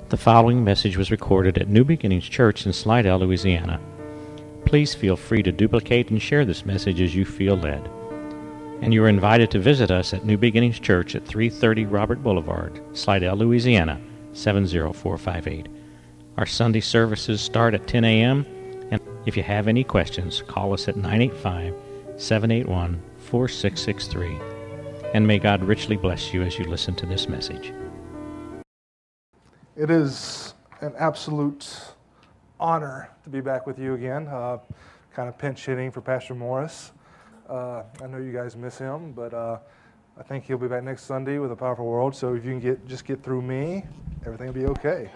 The following message was recorded at New Beginnings Church in Slidell, Louisiana. Please feel free to duplicate and share this message as you feel led. And you are invited to visit us at New Beginnings Church at 330 Robert Boulevard, Slidell, Louisiana, 70458. Our Sunday services start at 10 a.m., and if you have any questions, call us at 985-781-4663. And may God richly bless you as you listen to this message. It is an absolute honor to be back with you again, kind of pinch hitting for Pastor Morris. I know you guys miss him, but I think he'll be back next Sunday with a powerful word. So if you can just get through me, everything will be okay.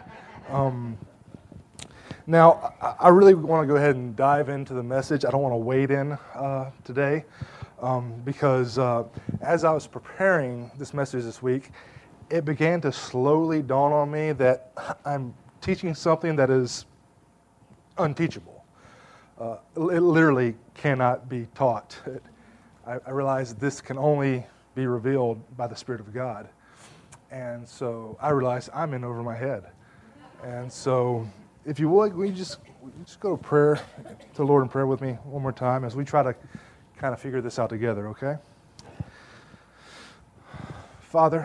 Now, I really want to go ahead and dive into the message. I don't want to wade in today because as I was preparing this message this week, it began to slowly dawn on me that I'm teaching something that is unteachable. It literally cannot be taught. I realized this can only be revealed by the Spirit of God. And so I realized I'm in over my head. And so if you would, we just go to prayer, to the Lord in prayer with me one more time as we try to kind of figure this out together, okay? Father,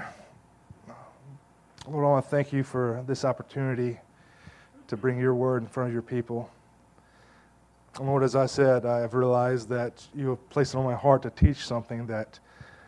Lord, I want to thank you for this opportunity to bring your word in front of your people. And Lord, as I said, I have realized that you have placed it on my heart to teach something that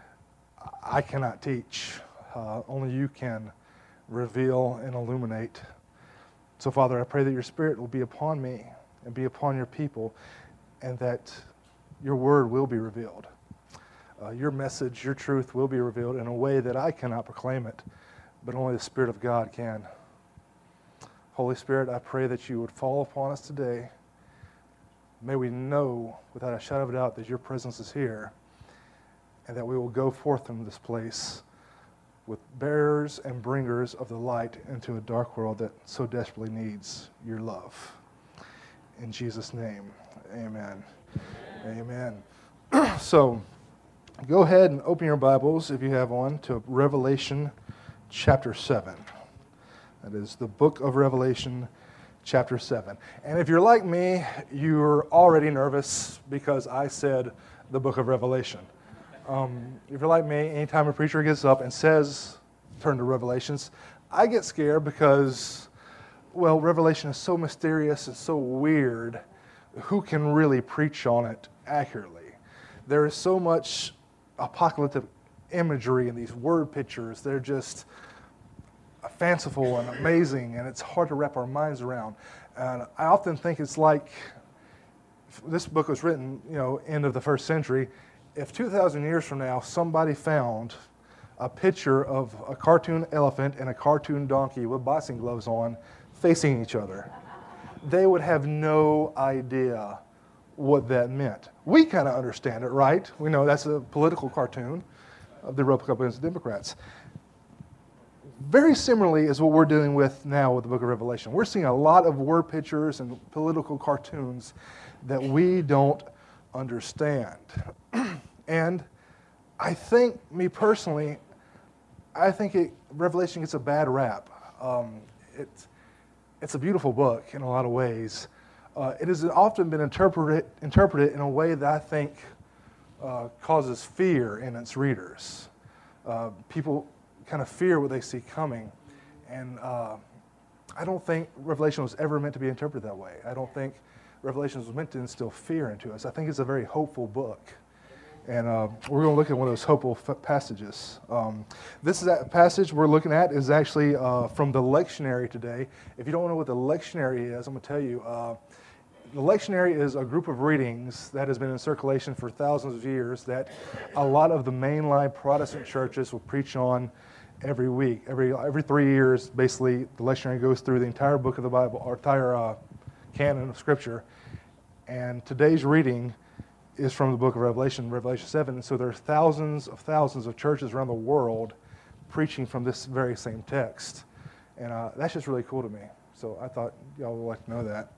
I cannot teach. Only you can reveal and illuminate. So, Father, I pray that your Spirit will be upon me and be upon your people, and that your word will be revealed. Your message, your truth will be revealed in a way that I cannot proclaim it, but only the Spirit of God can. Holy Spirit, I pray that you would fall upon us today. May we know without a shadow of a doubt that your presence is here, and that we will go forth from this place with bearers and bringers of the light into a dark world that so desperately needs your love. In Jesus' name, amen. Amen. So, go ahead and open your Bibles, if you have one, to Revelation chapter 7. That is the book of Revelation, chapter 7. And if you're like me, you're already nervous because I said the book of Revelation. If you're like me, anytime a preacher gets up and says, turn to Revelations, I get scared because, well, Revelation is so mysterious and so weird. Who can really preach on it accurately? There is so much apocalyptic imagery and these word pictures. They're just fanciful and amazing, and it's hard to wrap our minds around. And I often think it's like, this book was written, end of the first century. If 2,000 years from now somebody found a picture of a cartoon elephant and a cartoon donkey with boxing gloves on facing each other, they would have no idea what that meant. We kind of understand it, right? We know that's a political cartoon of the Republicans and Democrats. Very similarly is what we're dealing with now with the book of Revelation. We're seeing a lot of word pictures and political cartoons that we don't understand. And I think, me personally, Revelation gets a bad rap. It's a beautiful book in a lot of ways. It has often been interpreted in a way that I think causes fear in its readers. People kind of fear what they see coming. And I don't think Revelation was ever meant to be interpreted that way. I don't think Revelation was meant to instill fear into us. I think it's a very hopeful book. And we're going to look at one of those hopeful passages. This is that passage we're looking at is actually from the lectionary today. If you don't know what the lectionary is, I'm going to tell you. The lectionary is a group of readings that has been in circulation for thousands of years that a lot of the mainline Protestant churches will preach on every week. Every 3 years, basically, the lectionary goes through the entire book of the Bible, or entire canon of Scripture. And today's reading is from the book of Revelation, Revelation 7. And so there's thousands of churches around the world preaching from this very same text. And that's just really cool to me. So I thought y'all would like to know that.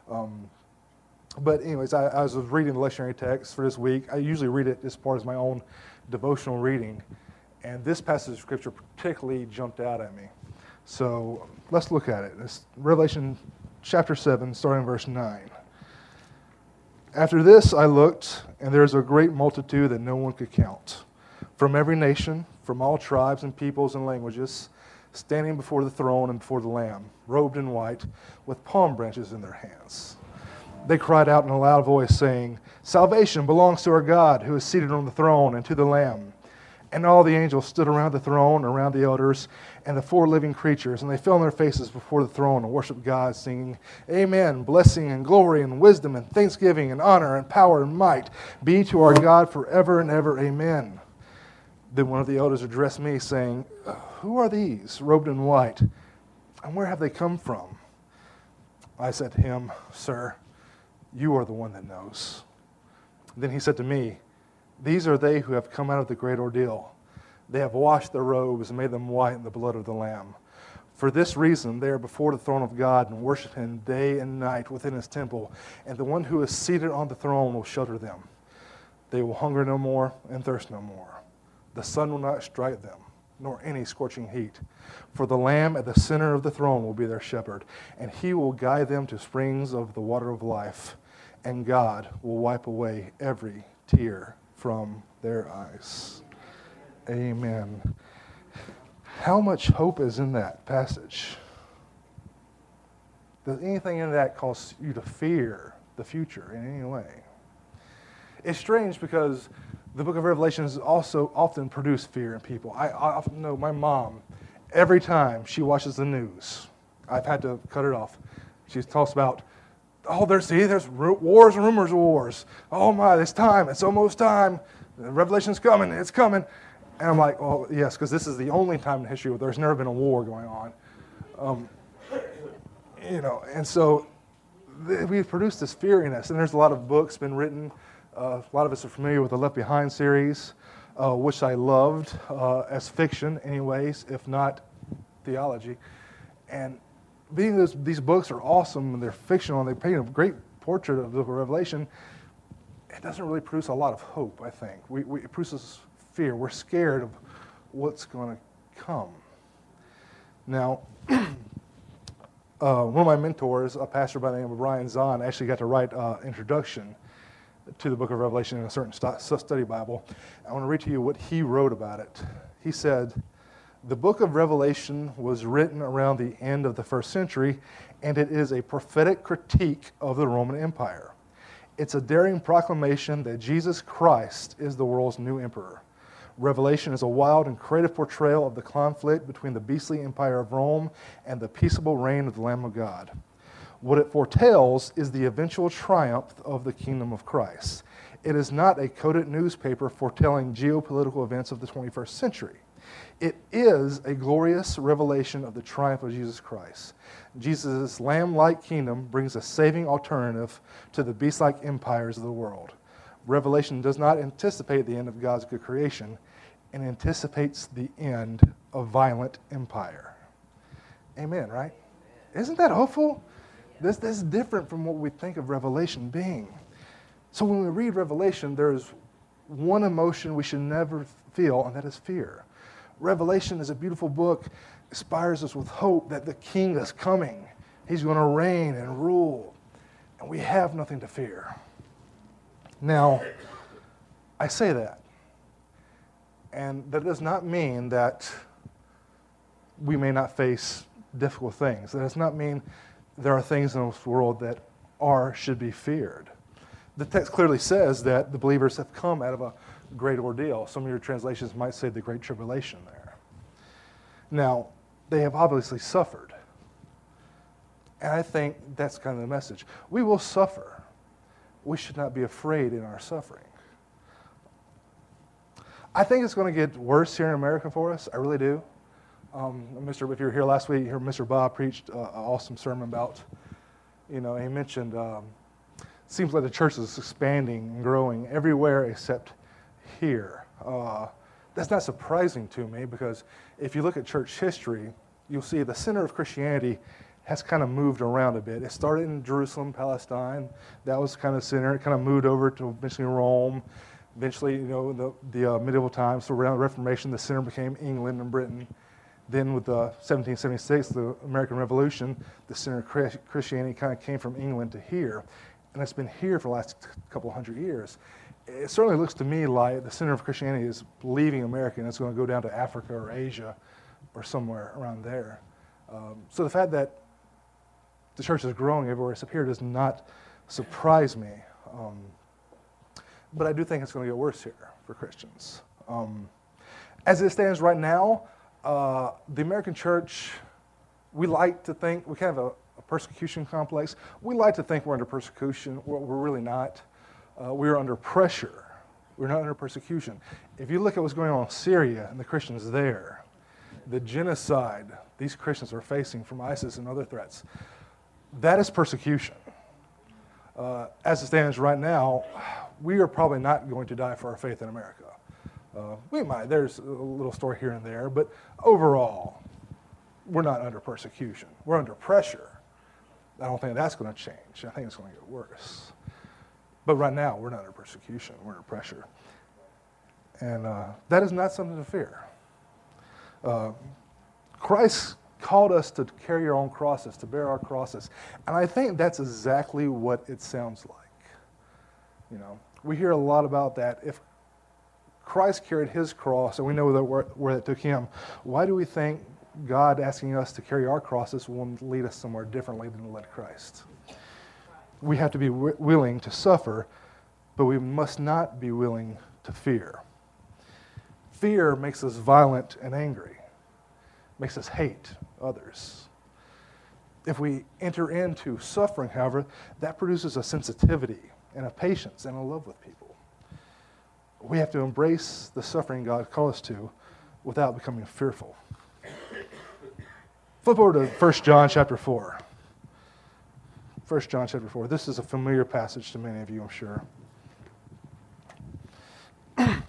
But anyways, I was reading the lectionary text for this week. I usually read it as part of my own devotional reading. And this passage of Scripture particularly jumped out at me. So let's look at it. It's Revelation chapter 7, starting verse 9. After this I looked, and there is a great multitude that no one could count, from every nation, from all tribes and peoples and languages, standing before the throne and before the Lamb, robed in white, with palm branches in their hands. They cried out in a loud voice, saying, "Salvation belongs to our God, who is seated on the throne, and to the Lamb." And all the angels stood around the throne, around the elders, and the four living creatures, and they fell on their faces before the throne and worshiped God, singing, "Amen, blessing and glory and wisdom and thanksgiving and honor and power and might be to our God forever and ever. Amen." Then one of the elders addressed me, saying, "Who are these, robed in white, and where have they come from?" I said to him, "Sir, you are the one that knows." Then he said to me, "These are they who have come out of the great ordeal. They have washed their robes and made them white in the blood of the Lamb. For this reason they are before the throne of God and worship him day and night within his temple, and the one who is seated on the throne will shelter them. They will hunger no more and thirst no more. The sun will not strike them, nor any scorching heat. For the Lamb at the center of the throne will be their shepherd, and he will guide them to springs of the water of life, and God will wipe away every tear from their eyes." Amen. How much hope is in that passage? Does anything in that cause you to fear the future in any way? It's strange because the book of Revelation has also often produced fear in people. I often know my mom, every time she watches the news, I've had to cut it off. She talks about, there's wars and rumors of wars. Oh my, it's time. It's almost time. Revelation's coming. It's coming. And I'm like, well, yes, because this is the only time in history where there's never been a war going on. And so we've produced this fear in us. And there's a lot of books been written. A lot of us are familiar with the Left Behind series, which I loved as fiction anyways, if not theology. And being these books are awesome and they're fictional and they paint a great portrait of the book of Revelation, it doesn't really produce a lot of hope, I think. It produces fear. We're scared of what's going to come. Now, one of my mentors, a pastor by the name of Brian Zahn, actually got to write an introduction to the book of Revelation in a certain study Bible. I want to read to you what he wrote about it. He said, "The book of Revelation was written around the end of the first century, and it is a prophetic critique of the Roman Empire. It's a daring proclamation that Jesus Christ is the world's new emperor. Revelation is a wild and creative portrayal of the conflict between the beastly empire of Rome and the peaceable reign of the Lamb of God. What it foretells is the eventual triumph of the kingdom of Christ. It is not a coded newspaper foretelling geopolitical events of the 21st century. It is a glorious revelation of the triumph of Jesus Christ. Jesus' lamb-like kingdom brings a saving alternative to the beast-like empires of the world. Revelation does not anticipate the end of God's good creation. It anticipates the end of violent empire." Amen, right? Isn't that hopeful? This is different from what we think of Revelation being. So when we read Revelation, there's one emotion we should never feel, and that is fear. Revelation is a beautiful book, inspires us with hope that the King is coming. He's going to reign and rule, and we have nothing to fear. Now, I say that, and that does not mean that we may not face difficult things. That does not mean there are things in this world that should be feared. The text clearly says that the believers have come out of a great ordeal. Some of your translations might say the Great Tribulation there. Now, they have obviously suffered. And I think that's kind of the message. We will suffer. We should not be afraid in our suffering. I think it's going to get worse here in America for us. I really do. If you were here last week, you heard Mr. Bob preached an awesome sermon about, he mentioned, seems like the church is expanding and growing everywhere except here. That's not surprising to me because if you look at church history, you'll see the center of Christianity has kind of moved around a bit. It started in Jerusalem, Palestine. That was kind of center. It kind of moved over to eventually Rome. Eventually, the medieval times, so around the Reformation, the center became England and Britain. Then with 1776, the American Revolution, the center of Christianity kind of came from England to here, and it's been here for the last couple hundred years. It certainly looks to me like the center of Christianity is leaving America and it's going to go down to Africa or Asia or somewhere around there. So the fact that the church is growing everywhere it's up here does not surprise me. But I do think it's going to get worse here for Christians. As it stands right now, the American church, we like to think, we kind of have a persecution complex. We like to think we're under persecution. We're really not. We're under pressure. We're not under persecution. If you look at what's going on in Syria and the Christians there, the genocide these Christians are facing from ISIS and other threats, that is persecution. As it stands right now, we are probably not going to die for our faith in America. We might. There's a little story here and there, but overall, we're not under persecution. We're under pressure. I don't think that's going to change. I think it's going to get worse. But right now, we're not under persecution. We're under pressure. And that is not something to fear. Christ called us to carry our own crosses, to bear our crosses. And I think that's exactly what it sounds like. You know, we hear a lot about that. If Christ carried his cross, and we know that where it took him, why do we think God asking us to carry our crosses will lead us somewhere differently than led Christ? We have to be willing to suffer, but we must not be willing to fear. Fear makes us violent and angry, makes us hate others. If we enter into suffering, however, that produces a sensitivity and a patience and a love with people. We have to embrace the suffering God called us to without becoming fearful. Flip over to 1 John chapter 4. 1 John chapter 4. This is a familiar passage to many of you, I'm sure. I'm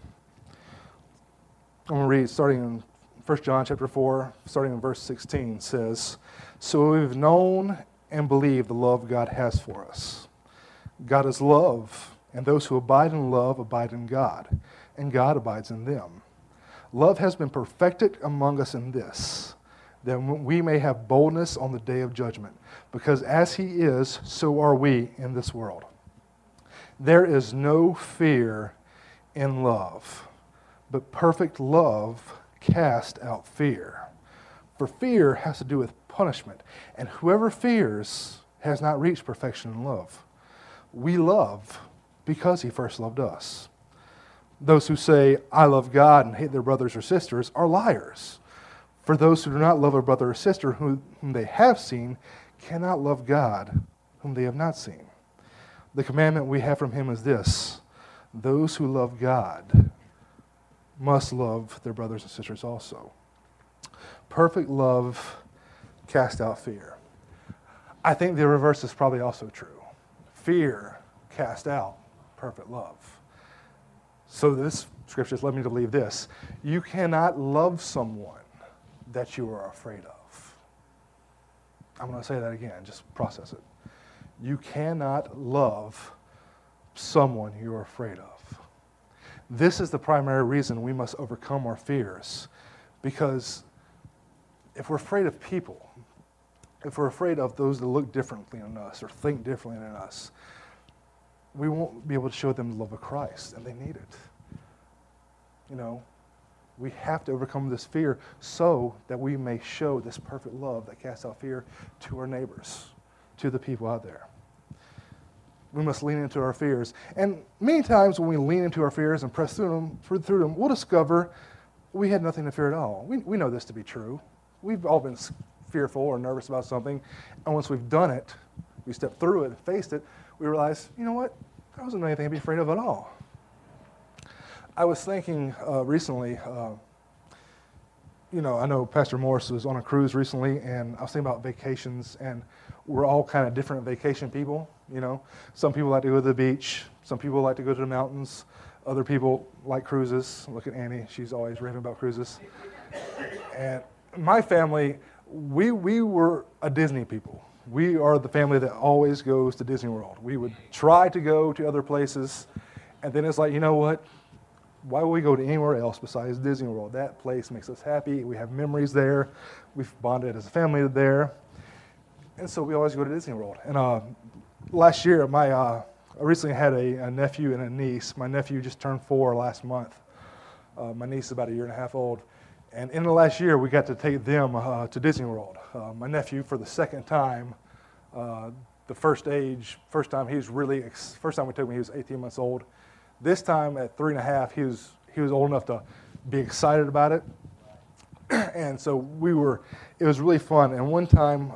going to read starting in 1 John chapter 4, starting in verse 16, says, "So we've known and believed the love God has for us. God is love, and those who abide in love abide in God, and God abides in them. Love has been perfected among us in this, that we may have boldness on the day of judgment, because as he is, so are we in this world. There is no fear in love, but perfect love casts out fear. For fear has to do with punishment, and whoever fears has not reached perfection in love. We love because he first loved us. Those who say, 'I love God,' and hate their brothers or sisters are liars. For those who do not love a brother or sister whom they have seen cannot love God whom they have not seen. The commandment we have from him is this: those who love God must love their brothers and sisters also. Perfect love casts out fear." I think the reverse is probably also true. Fear casts out perfect love. So this scripture has led me to believe this: you cannot love someone that you are afraid of. I'm going to say that again, just process it. You cannot love someone you're afraid of. This is the primary reason we must overcome our fears, because if we're afraid of people, if we're afraid of those that look differently than us or think differently than us, we won't be able to show them the love of Christ, and they need it. You know, we have to overcome this fear so that we may show this perfect love that casts out fear to our neighbors, to the people out there. We must lean into our fears. And many times when we lean into our fears and press through them, we'll discover we had nothing to fear at all. We know this to be true. We've all been fearful or nervous about something, and once we've done it, we stepped through it and faced it, we realize, you know what, there wasn't anything to be afraid of at all. I was thinking recently, I know Pastor Morris was on a cruise recently, and I was thinking about vacations, and we're all kind of different vacation people, you know. Some people like to go to the beach. Some people like to go to the mountains. Other people like cruises. Look at Annie. She's always raving about cruises. And my family, we were a Disney people. We are the family that always goes to Disney World. We would try to go to other places, and then it's like, you know what? why would we go to anywhere else besides Disney World? That place makes us happy. We have memories there. We've bonded as a family there. And so we always go to Disney World. And last year, I recently had a nephew and a niece. My nephew just turned 4 last month. My niece is about 1.5 years old. And in the last year, we got to take them to Disney World. My nephew, for the second time, first time we took him, he was 18 months old. This time at 3.5, he was old enough to be excited about it. And so it was really fun. And one time,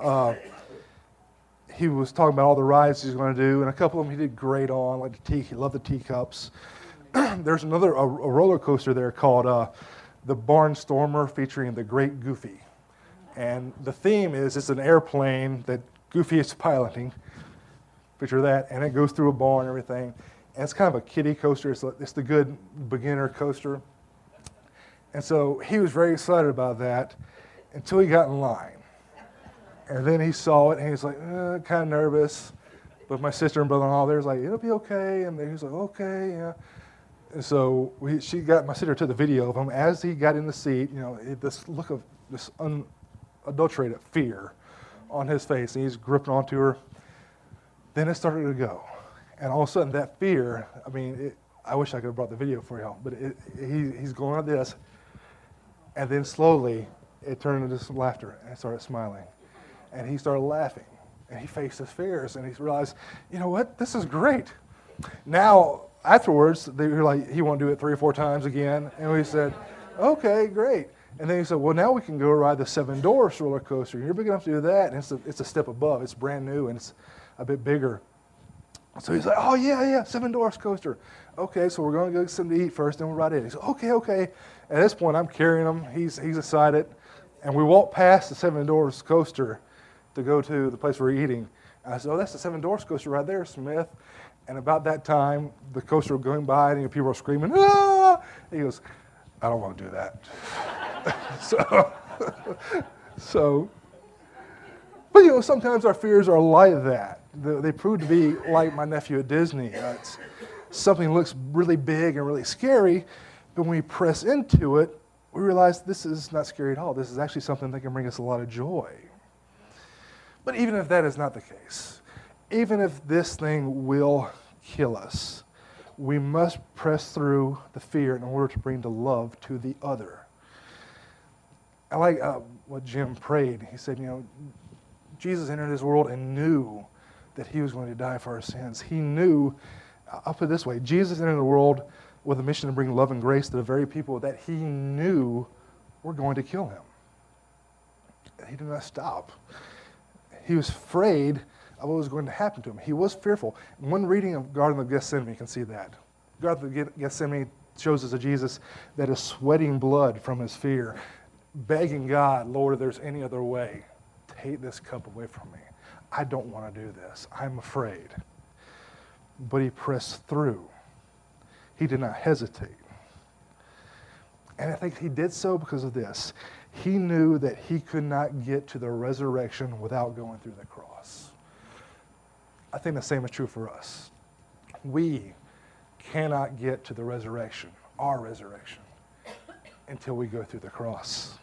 he was talking about all the rides he's going to do, and a couple of them he did great on, like he loved the teacups. There's a roller coaster there called the Barnstormer, featuring the Great Goofy. And the theme is it's an airplane that Goofy is piloting. Picture that, and it goes through a barn and everything. And it's kind of a kiddie coaster. It's the good beginner coaster. And so he was very excited about that until he got in line. And then he saw it, and he was like, kind of nervous. But my sister and brother-in-law, they was like, it'll be okay. And he was like, okay, yeah. And so my sister took the video of him as he got in the seat, this look of this unadulterated fear on his face. And he's gripping onto her. Then it started to go. And all of a sudden, that fear, I wish I could have brought the video for y'all, but he's going like this. And then slowly, it turned into some laughter, and he started smiling. And he started laughing, and he faced his fears, and he realized, you know what, this is great. Now, afterwards, they were like, he won't do it 3 or 4 times again. And we said, okay, great. And then he said, well, now we can go ride the 7 Dwarfs roller coaster. You're big enough to do that, and it's a step above. It's brand new, and it's a bit bigger. So he's like, oh, yeah, 7 Dwarfs coaster. Okay, so we're going to go get something to eat first, then we'll ride it. He said, okay. At this point, I'm carrying him. He's excited. And we walk past the 7 Dwarfs coaster to go to the place we're eating. And I said, oh, that's the 7 Dwarfs coaster right there, Smith. And about that time, the coaster was going by, and people were screaming, ah! He goes, I don't want to do that. But sometimes our fears are like that. They prove to be like my nephew at Disney. Something looks really big and really scary, but when we press into it, we realize this is not scary at all. This is actually something that can bring us a lot of joy. But even if that is not the case, even if this thing will kill us, we must press through the fear in order to bring the love to the other. I like what Jim prayed. He said, Jesus entered this world and knew that he was going to die for our sins. He knew, I'll put it this way, Jesus entered the world with a mission to bring love and grace to the very people that he knew were going to kill him. He did not stop. He was afraid of what was going to happen to him. He was fearful. One reading of Garden of Gethsemane, you can see that. Garden of Gethsemane shows us a Jesus that is sweating blood from his fear, begging God, Lord, if there's any other way, take this cup away from me. I don't want to do this. I'm afraid. But he pressed through. He did not hesitate. And I think he did so because of this. He knew that he could not get to the resurrection without going through the cross. I think the same is true for us. We cannot get to the resurrection, our resurrection, until we go through the cross.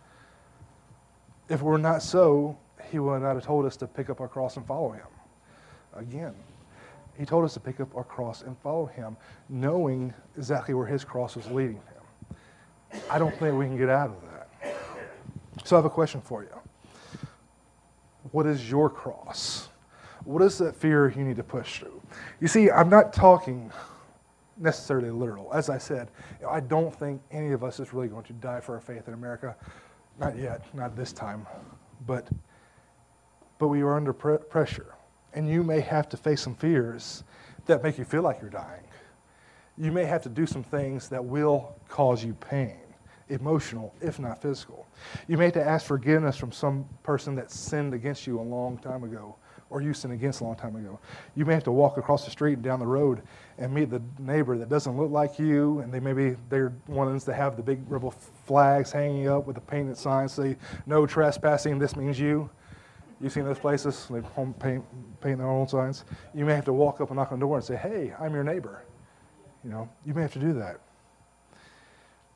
If we're not so, he would not have told us to pick up our cross and follow him. Again, he told us to pick up our cross and follow him, knowing exactly where his cross was leading him. I don't think we can get out of that. So I have a question for you. What is your cross? What is that fear you need to push through? You see, I'm not talking necessarily literal. As I said, I don't think any of us is really going to die for our faith in America. Not yet, not this time. But we are under pressure. And you may have to face some fears that make you feel like you're dying. You may have to do some things that will cause you pain, emotional, if not physical. You may have to ask forgiveness from some person that sinned against you a long time ago, or you sinned against a long time ago. You may have to walk across the street and down the road and meet the neighbor that doesn't look like you, and they're ones that have the big rebel flags hanging up with the painted signs say, no trespassing, this means you. You've seen those places, they paint their own signs. You may have to walk up and knock on the door and say, hey, I'm your neighbor. You may have to do that.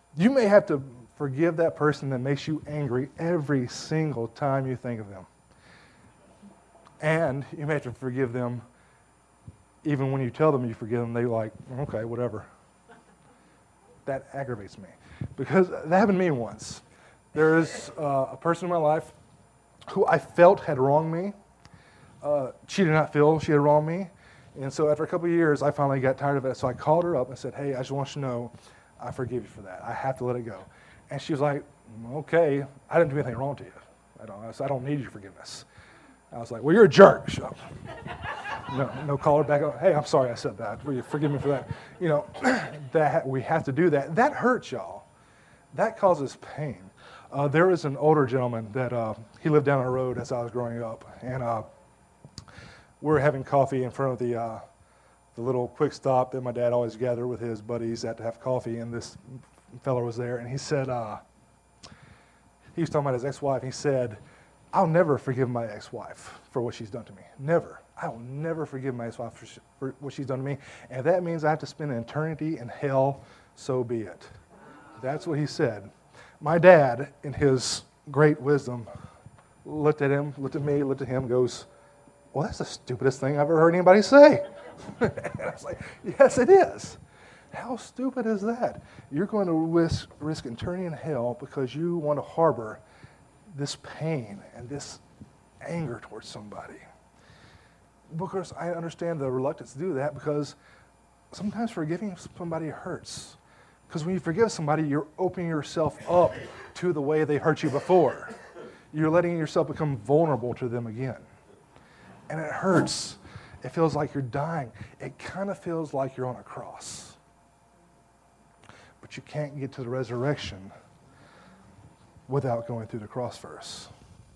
You may have to forgive that person that makes you angry every single time you think of them. And you may have to forgive them even when you tell them you forgive them, they're like, okay, whatever. That aggravates me. Because that happened to me once. There is a person in my life who I felt had wronged me. She did not feel she had wronged me. And so after a couple of years, I finally got tired of it. So I called her up and said, hey, I just want you to know, I forgive you for that. I have to let it go. And she was like, okay, I didn't do anything wrong to you. I don't need your forgiveness. I was like, well, you're a jerk. Shut up. No, call her back up. Hey, I'm sorry I said that. Will you forgive me for that? You know, that we have to do that. That hurts, y'all. That causes pain. There was an older gentleman that he lived down the road as I was growing up, and we were having coffee in front of the little quick stop that my dad always gathered with his buddies at to have coffee, and this fellow was there, and he said, he was talking about his ex-wife. He said, I'll never forgive my ex-wife for what she's done to me. Never. I will never forgive my ex-wife for what she's done to me. And if that means I have to spend an eternity in hell, so be it. That's what he said. My dad, in his great wisdom, looked at him, looked at me, looked at him, goes, well, that's the stupidest thing I've ever heard anybody say. And I was like, yes, it is. How stupid is that? You're going to risk eternity in hell because you want to harbor this pain and this anger towards somebody. Because I understand the reluctance to do that, because sometimes forgiving somebody hurts. Because when you forgive somebody, you're opening yourself up to the way they hurt you before. You're letting yourself become vulnerable to them again. And it hurts. It feels like you're dying. It kind of feels like you're on a cross. But you can't get to the resurrection without going through the cross first.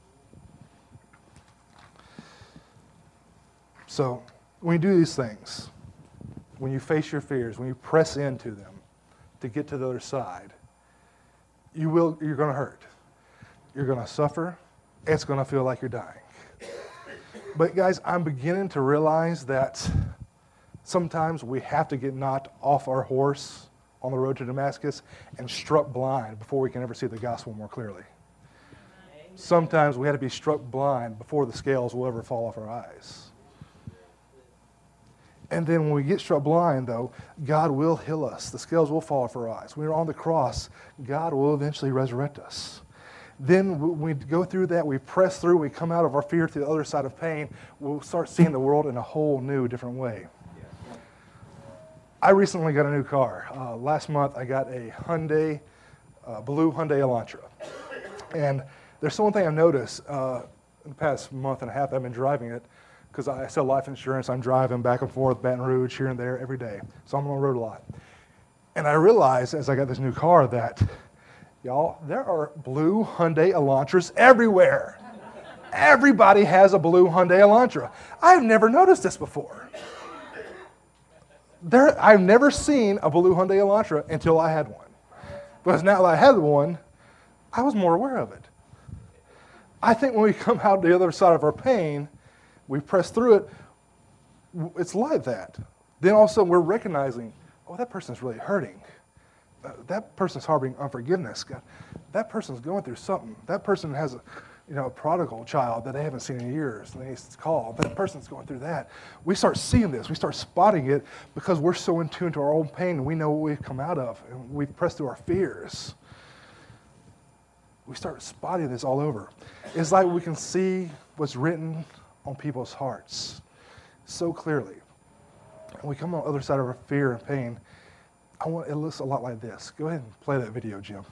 So when you do these things, when you face your fears, when you press into them to get to the other side, you're going to hurt. You're going to suffer. It's going to feel like you're dying. But guys, I'm beginning to realize that sometimes we have to get knocked off our horse on the road to Damascus and struck blind before we can ever see the gospel more clearly. Sometimes we have to be struck blind before the scales will ever fall off our eyes. And then when we get struck blind, though, God will heal us. The scales will fall off our eyes. When we're on the cross, God will eventually resurrect us. Then when we go through that, we press through, we come out of our fear to the other side of pain, we'll start seeing the world in a whole new, different way. I recently got a new car. Last month, I got a blue Hyundai Elantra. And there's one thing I've noticed in the past month and a half I've been driving it, because I sell life insurance. I'm driving back and forth, Baton Rouge, here and there, every day. So I'm on the road a lot. And I realized as I got this new car that, y'all, there are blue Hyundai Elantras everywhere. Everybody has a blue Hyundai Elantra. I've never noticed this before. I've never seen a blue Hyundai Elantra until I had one. Because now that I had one, I was more aware of it. I think when we come out the other side of our pain, we press through it, it's like that. Then all of a sudden we're recognizing, oh, that person's really hurting. That person's harboring unforgiveness. God, that person's going through something. That person has a prodigal child that they haven't seen in years, and they need to call. That person's going through that. We start seeing this. We start spotting it because we're so in tune to our own pain, and we know what we've come out of, and we've pressed through our fears. We start spotting this all over. It's like we can see what's written on people's hearts so clearly. And we come on the other side of our fear and pain. It looks a lot like this. Go ahead and play that video, Jim.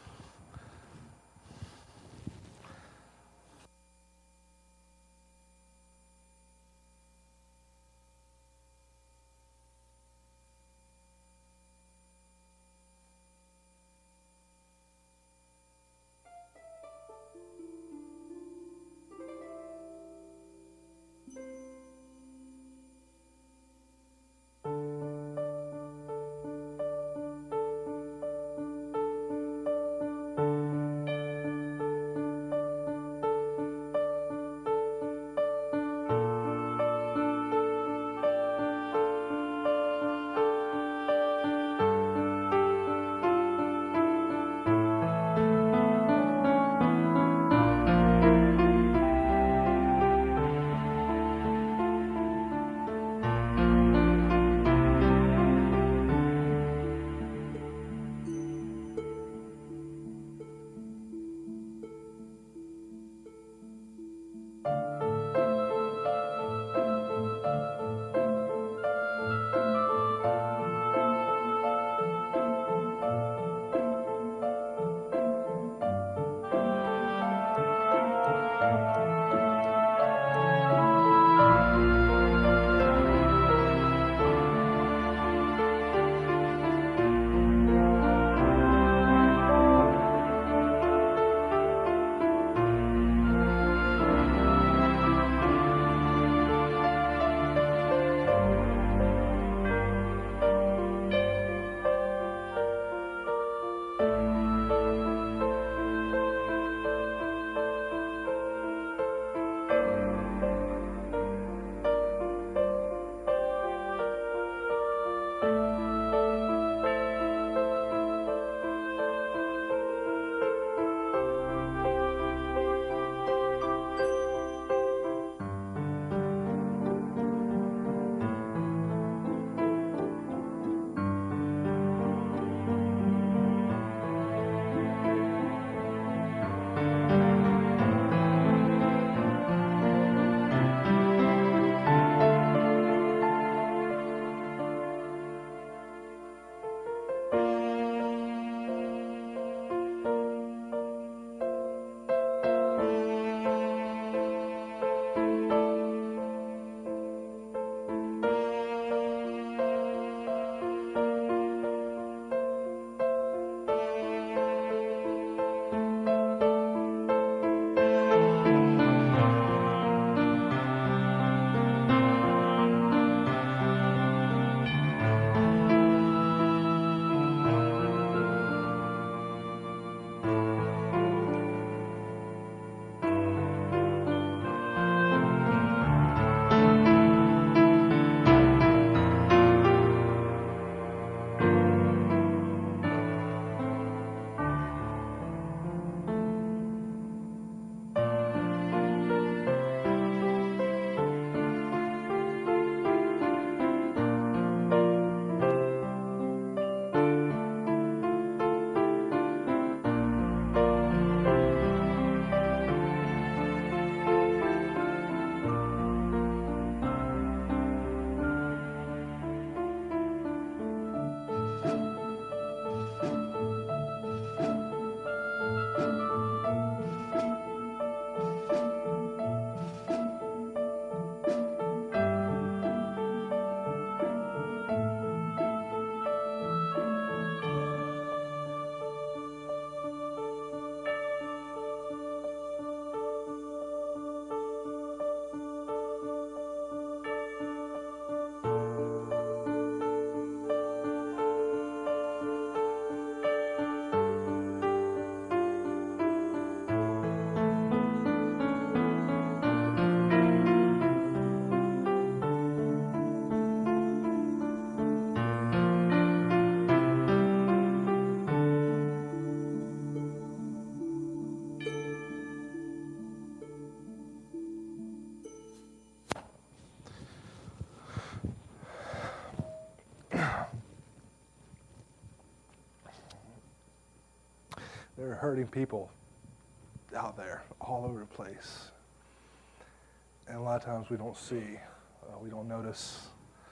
There are hurting people out there all over the place. And a lot of times we don't see, we don't notice.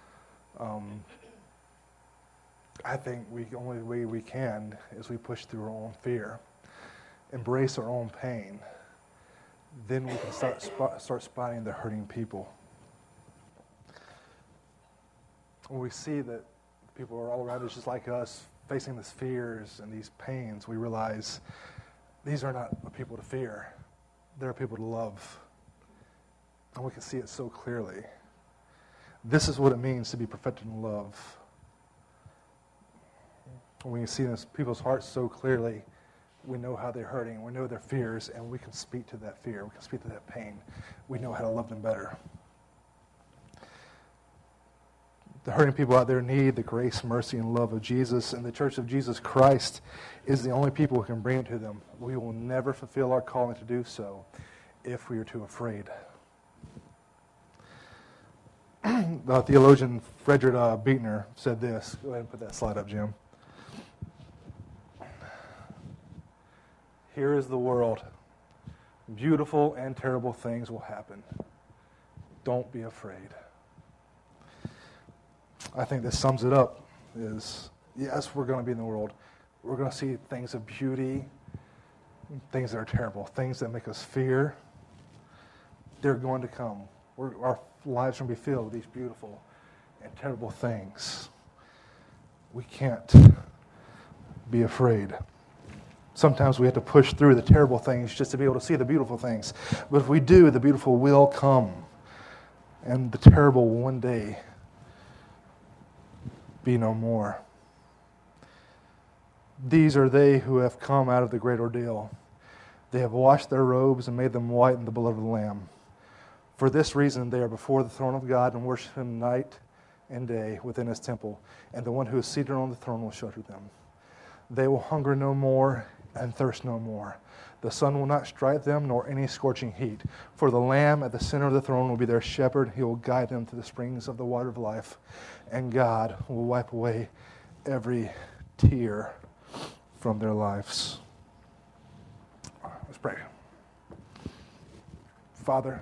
I think the only way we can is we push through our own fear, embrace our own pain. Then we can start spotting the hurting people. When we see that people are all around us just like us, facing these fears and these pains, we realize these are not people to fear. They're people to love. And we can see it so clearly. This is what it means to be perfected in love. When we see this, people's hearts so clearly, we know how they're hurting, we know their fears, and we can speak to that fear, we can speak to that pain. We know how to love them better. The hurting people out there need the grace, mercy, and love of Jesus, and the Church of Jesus Christ is the only people who can bring it to them. We will never fulfill our calling to do so if we are too afraid. The theologian Frederick Buechner said this. Go ahead and put that slide up, Jim. Here is the world. Beautiful and terrible things will happen. Don't be afraid. I think this sums it up. Is yes, we're going to be in the world. We're going to see things of beauty, things that are terrible, things that make us fear. They're going to come. Our lives are going to be filled with these beautiful and terrible things. We can't be afraid. Sometimes we have to push through the terrible things just to be able to see the beautiful things. But if we do, the beautiful will come. And the terrible will one day be no more. These are they who have come out of the great ordeal. They have washed their robes and made them white in the blood of the Lamb. For this reason, they are before the throne of God and worship Him night and day within His temple. And the one who is seated on the throne will shelter them. They will hunger no more and thirst no more. The sun will not strike them, nor any scorching heat. For the Lamb at the center of the throne will be their shepherd. He will guide them to the springs of the water of life. And God will wipe away every tear from their lives. Let's pray. Father,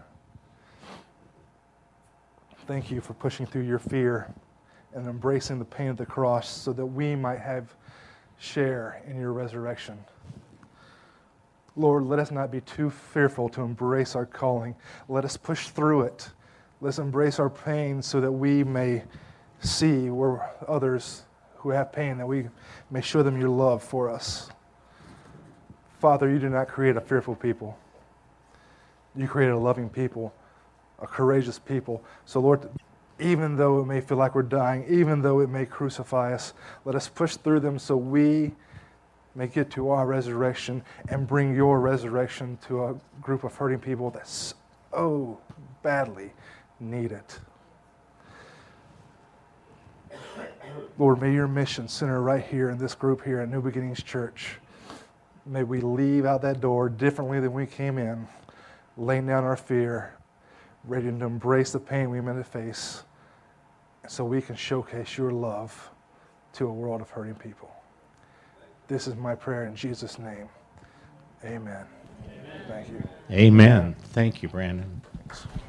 thank you for pushing through your fear and embracing the pain of the cross so that we might have share in your resurrection. Lord, let us not be too fearful to embrace our calling. Let us push through it. Let's embrace our pain so that we may see where others who have pain, that we may show them your love for us. Father, you did not create a fearful people. You created a loving people, a courageous people. So Lord, even though it may feel like we're dying, even though it may crucify us, let us push through them so we may get to our resurrection and bring your resurrection to a group of hurting people that so badly need it. Lord, may your mission center right here in this group here at New Beginnings Church. May we leave out that door differently than we came in, laying down our fear, ready to embrace the pain we meant to face, so we can showcase your love to a world of hurting people. This is my prayer in Jesus' name. Amen. Amen. Thank you. Amen. Thank you, Brandon.